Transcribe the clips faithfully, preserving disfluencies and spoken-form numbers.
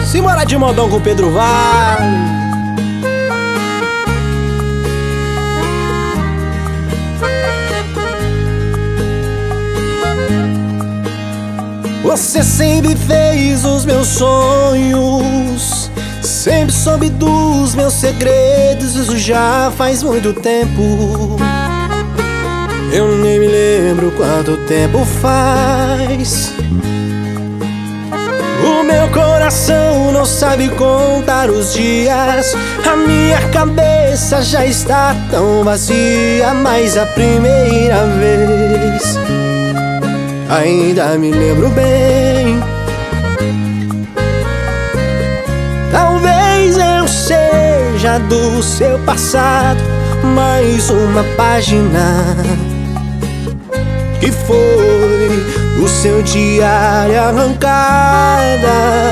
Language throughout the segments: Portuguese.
Simbora de modão com Pedro Vale. Você sempre fez os meus sonhos, sempre soube dos meus segredos. Isso já faz muito tempo. Eu nem me lembro quanto tempo faz. O meu coração não sabe contar os dias. A minha cabeça já está tão vazia. Mas a primeira vez ainda me lembro bem. Talvez eu seja do seu passado, mais uma página que foi do seu diário arrancada.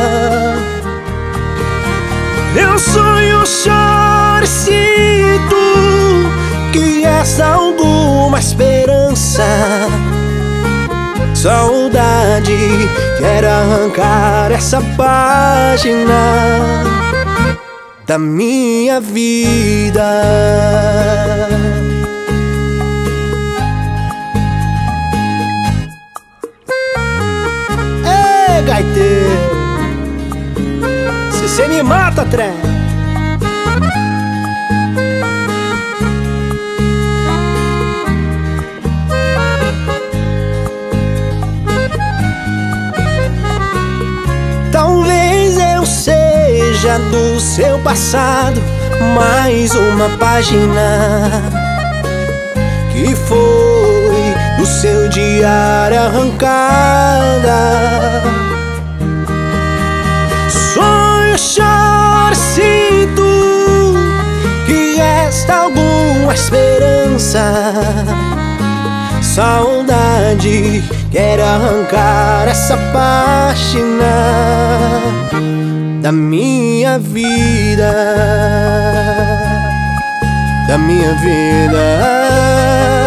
Eu sonho, choro e sinto que essa alguma esperança. Saudade, quero arrancar essa página da minha vida. Ei, gaiteiro, se cê me mata, trem. Talvez eu seja do seu passado, mais uma página que foi do seu diário arrancada. Sonho, choro, sinto que esta alguma esperança. Saudade, quero arrancar essa página da minha vida, da minha vida.